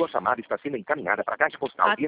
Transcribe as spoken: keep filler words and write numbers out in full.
Sua chamada está sendo encaminhada para a caixa postal. A-